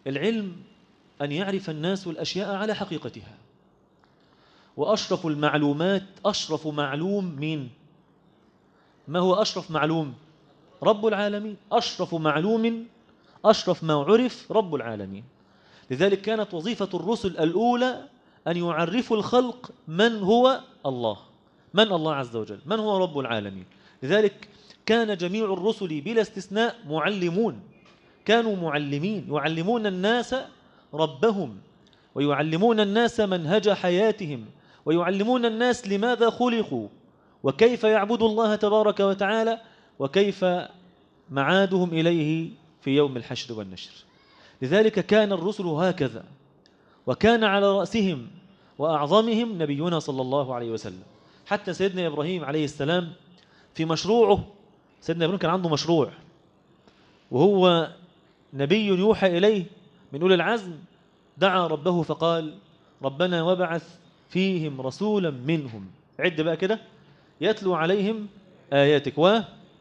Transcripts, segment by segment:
العلم أن يعرف الناس الأشياء على حقيقتها. وأشرف المعلومات، أشرف معلوم مين؟ ما هو أشرف معلوم؟ رب العالمين. أشرف معلوم، أشرف ما عرف رب العالمين. لذلك كانت وظيفة الرسل الأولى أن يعرفوا الخلق من هو الله، من الله عز وجل، من هو رب العالمين. لذلك كان جميع الرسل بلا استثناء معلمون، كانوا معلمين، يعلمون الناس ربهم، ويعلمون الناس منهج حياتهم، ويعلمون الناس لماذا خلقوا، وكيف يعبدوا الله تبارك وتعالى، وكيف معادهم إليه في يوم الحشر والنشر. لذلك كان الرسل هكذا، وكان على رأسهم وأعظمهم نبينا صلى الله عليه وسلم. حتى سيدنا إبراهيم عليه السلام في مشروعه، سيدنا إبراهيم كان عنده مشروع، وهو نبي يوحى إليه من أولي العزم، دعا ربه فقال: ربنا وابعث فيهم رسولا منهم، عد بقى كده، يتلو عليهم آياتك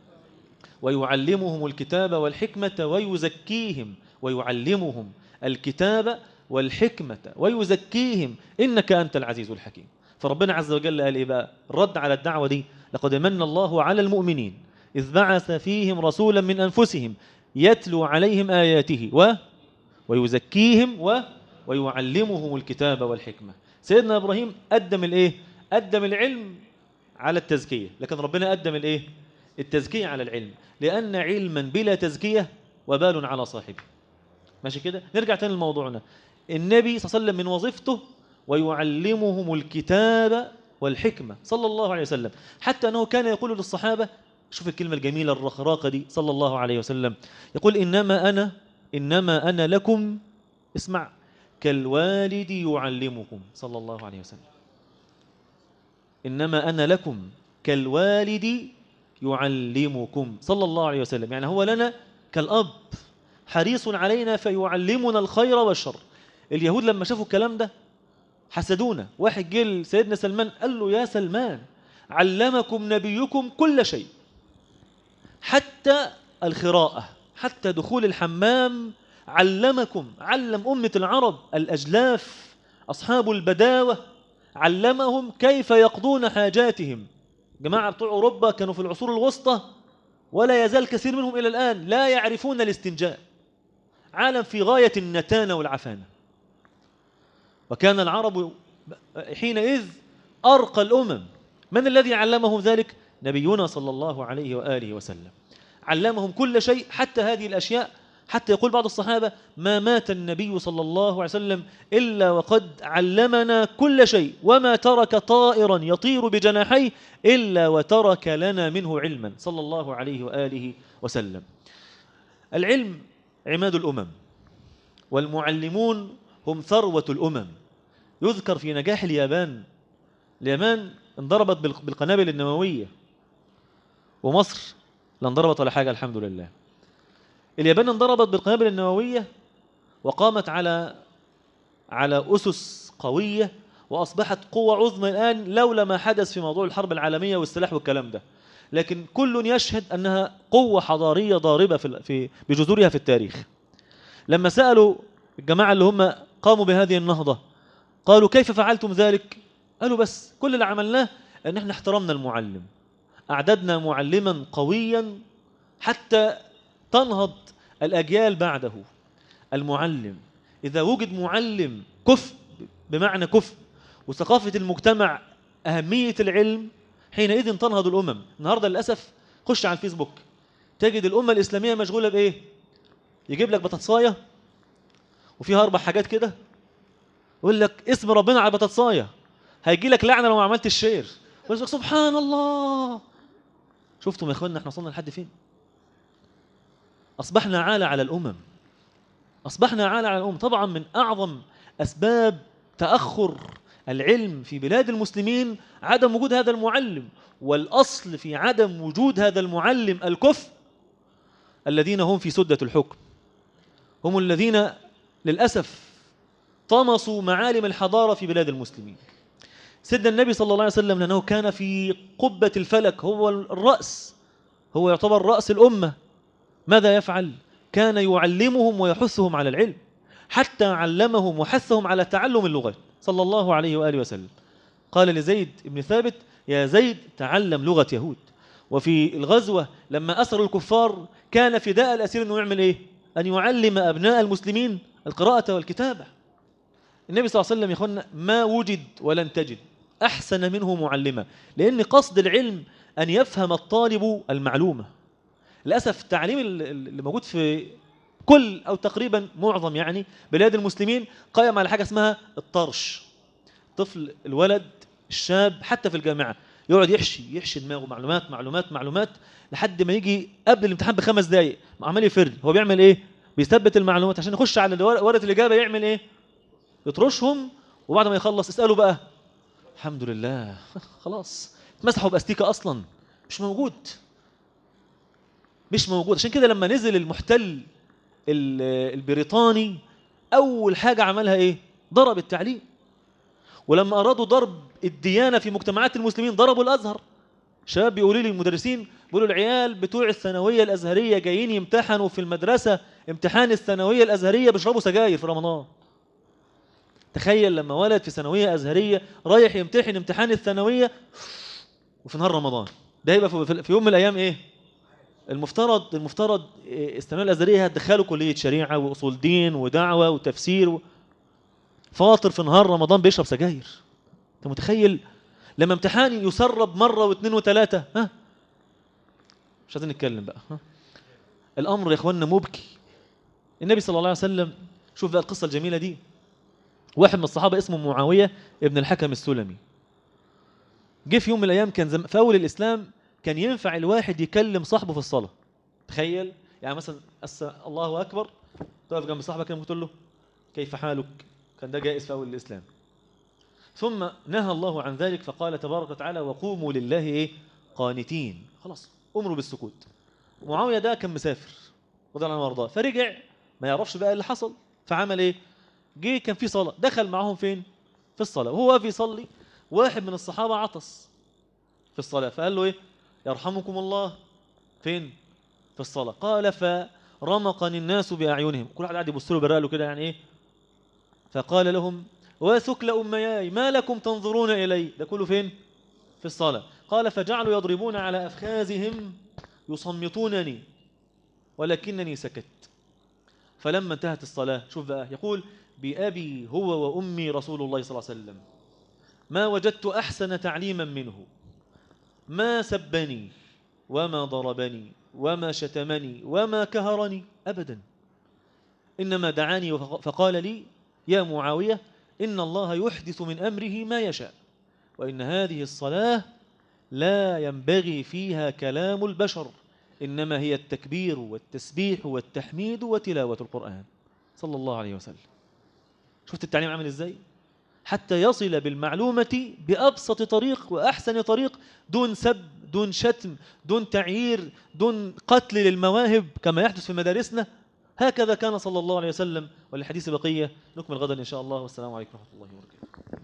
ويعلمهم الكتاب والحكمة ويزكيهم، ويعلمهم الكتاب والحكمة ويزكيهم إنك أنت العزيز الحكيم. فربنا عز وجل قال إيه بقى الرد على الدعوة دي؟ لقد من الله على المؤمنين إذ بعث فيهم رسولا من أنفسهم يتلو عليهم آياته ويزكيهم ويعلمهم الكتاب والحكمة. سيدنا إبراهيم قدم الإيه؟ قدم العلم على التزكية، لكن ربنا قدم الإيه؟ التزكية على العلم، لأن علما بلا تزكية وبال على صاحبه. ماشي كده؟ نرجع تاني لموضوعنا. النبي صلى الله عليه وسلم من وظيفته ويعلمهم الكتاب والحكمة صلى الله عليه وسلم، حتى أنه كان يقول للصحابة، شوف الكلمة الجميلة الرخراقة دي صلى الله عليه وسلم، يقول: إنما أنا لكم، اسمع، كالوالد يعلمكم، صلى الله عليه وسلم. إنما أنا لكم كالوالد يعلمكم، صلى الله عليه وسلم. يعني هو لنا كالأب، حريص علينا فيعلمنا الخير والشر. اليهود لما شافوا الكلام ده حسدونا. واحد جه لسيدنا سلمان قال له: يا سلمان، علمكم نبيكم كل شيء، حتى الخراءة، حتى دخول الحمام علمكم، علم أمة العرب الأجلاف أصحاب البداوة، علمهم كيف يقضون حاجاتهم. جماعة بتوع أوروبا كانوا في العصور الوسطى، ولا يزال كثير منهم إلى الآن لا يعرفون الاستنجاء. عالم في غاية النتانة والعفانة. وكان العرب حينئذ أرقى الأمم. من الذي علمهم ذلك؟ نبينا صلى الله عليه وآله وسلم. علمهم كل شيء، حتى هذه الأشياء، حتى يقول بعض الصحابة: ما مات النبي صلى الله عليه وسلم إلا وقد علمنا كل شيء، وما ترك طائرا يطير بجناحيه إلا وترك لنا منه علما، صلى الله عليه وآله وسلم. العلم عماد الأمم، والمعلمون هم ثروة الأمم. يذكر في نجاح اليابان انضربت بالقنابل النووية، ومصر لا انضربت ولا حاجة الحمد لله. اليابان انضربت بالقنابل النووية وقامت على أسس قوية، وأصبحت قوة عظمى الآن لولا ما حدث في موضوع الحرب العالمية والسلاح والكلام ده. لكن كل يشهد أنها قوة حضارية ضاربة بجذورها في التاريخ. لما سألوا الجماعة اللي هم قاموا بهذه النهضة، قالوا: كيف فعلتم ذلك؟ قالوا: بس كل اللي عملناه أن احنا احترمنا المعلم، أعددنا معلما قويا حتى تنهض الأجيال بعده. المعلم، إذا وجد معلم كفء، بمعنى كفء، وثقافة المجتمع أهمية العلم، حينئذ تنهض الأمم. النهاردة للأسف خش على الفيسبوك تجد الأمة الإسلامية مشغولة بإيه؟ يجيب لك بطاطساية وفيها 4 حاجات كده، يقول لك اسم ربنا على البطاطساية، هيجي لك لعنة لو ما عملت الشير، ويقول لك سبحان الله. شفتم يا اخوانا احنا وصلنا لحد فين؟ أصبحنا عالة على الأمم، أصبحنا عالة على الأمم. طبعا من أعظم أسباب تأخر العلم في بلاد المسلمين عدم وجود هذا المعلم، والأصل في عدم وجود هذا المعلم الكفء الذين هم في سدة الحكم، هم الذين للأسف طمسوا معالم الحضارة في بلاد المسلمين. سيدنا النبي صلى الله عليه وسلم لأنه كان في قبة الفلك، هو الرأس، هو يعتبر رأس الأمة، ماذا يفعل؟ كان يعلمهم ويحثهم على العلم. حتى علمهم وحثهم على تعلم اللغات صلى الله عليه وآله وسلم. قال لزيد بن ثابت: يا زيد تعلم لغة يهود. وفي الغزوة لما أسروا الكفار كان فداء الأسير أنه يعمل إيه؟ أن يعلم أبناء المسلمين القراءة والكتابة. النبي صلى الله عليه وسلم يا أخوانا ما وجد ولن تجد أحسن منه معلمة، لأن قصد العلم أن يفهم الطالب المعلومة. للأسف التعليم اللي موجود في كل أو تقريبا معظم يعني بلاد المسلمين قائم على حاجة اسمها الطرش. طفل الولد الشاب حتى في الجامعة يقعد يحشي دماغه معلومات معلومات معلومات لحد ما يجي قبل الامتحان ب5 دقايق عمال يفر. هو بيعمل ايه؟ بيثبت المعلومات عشان يخش على ورقة الإجابة يعمل ايه؟ يطرشهم، وبعد ما يخلص اسأله بقى الحمد لله خلاص اتمسحوا بأستيكة أصلا مش موجود. عشان كده لما نزل المحتل البريطاني أول حاجة عملها إيه؟ ضرب التعليم. ولما أرادوا ضرب الديانة في مجتمعات المسلمين ضربوا الأزهر. شباب بيقولوا لي المدرسين بيقولوا العيال بتوع الثانوية الأزهرية جايين يمتحنوا في المدرسة امتحان الثانوية الأزهرية بيشربوا سجاير في رمضان. تخيل لما ولد في ثانوية أزهرية رايح يمتحن امتحان الثانوية وفي نهار رمضان، ده يبقى في يوم من الأيام إيه؟ المفترض الثانوية الأزهرية هتدخله كلية شريعة وأصول دين ودعوة وتفسير فاطر في نهار رمضان بيشرب سجاير. أنت متخيل لما امتحان يسرب مرة واثنين وثلاثة؟ مش عايزين نتكلم بقى. الأمر يا إخواننا مبكي. النبي صلى الله عليه وسلم، شوف بقى القصة الجميلة دي. واحد من الصحابة اسمه معاوية ابن الحكم السلمي، جه في يوم من الأيام كان في أول الإسلام كان ينفع الواحد يكلم صاحبه في الصلاة. تخيل يعني مثلا الله أكبر تقف جنب صاحبك كده وتقول له كيف حالك؟ كان ده جائز في أول الإسلام. ثم نهى الله عن ذلك فقال تبارك وتعالى وقوموا لله إيه؟ قانتين. خلاص أمروا بالسكوت. معاوية ده كان مسافر رضي الله عنه وارضاه، فرجع ما يعرفش بقى اللي حصل، فعمل إيه؟ جه كان في صلاة دخل معهم فين؟ في الصلاة. وهو واقف يصلي واحد من الصحابة عطس في الصلاة فقال له إيه؟ يرحمكم الله. فين؟ في الصلاة. قال فرمقني الناس بأعينهم، كل واحد قاعد يبص له برقله كده يعني إيه؟ فقال لهم وثكل أمياي ما لكم تنظرون إلي؟ ده كله فين؟ في الصلاة. قال فجعلوا يضربون على أفخاذهم يصمتونني ولكنني سكت. فلما انتهت الصلاة شوف بقى يقول بأبي هو وأمي رسول الله صلى الله عليه وسلم ما وجدت أحسن تعليما منه، ما سبني وما ضربني وما شتمني وما كهرني أبدا، إنما دعاني فقال لي يا معاوية إن الله يحدث من أمره ما يشاء، وإن هذه الصلاة لا ينبغي فيها كلام البشر، إنما هي التكبير والتسبيح والتحميد وتلاوة القرآن صلى الله عليه وسلم. شفت التعليم عامل إزاي؟ حتى يصل بالمعلومة بأبسط طريق وأحسن طريق دون سب دون شتم دون تعيير دون قتل للمواهب كما يحدث في مدارسنا. هكذا كان صلى الله عليه وسلم. والحديث بقية نكمل غدا إن شاء الله، والسلام عليكم ورحمة الله وبركاته.